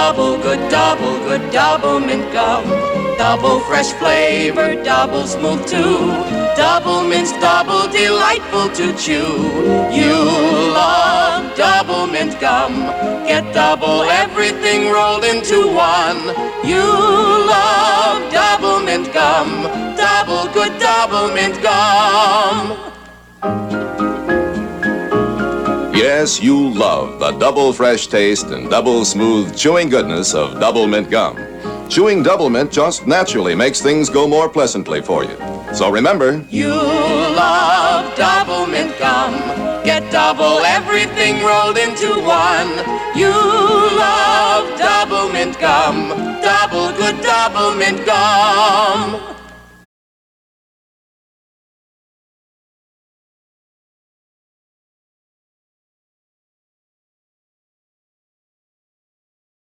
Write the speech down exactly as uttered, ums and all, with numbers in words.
double good, double good, double mint gum. Double fresh flavor, double smooth too. Double mints, double delightful to chew. You love double mint gum. Get double everything rolled into one. You love double mint gum. Double good, double mint gum. Yes, you love the double fresh taste and double smooth chewing goodness of Double Mint gum. Chewing Double Mint just naturally makes things go more pleasantly for you. So remember, you love double mint gum. Get double everything rolled into one. You love double mint gum. Double good double mint gum.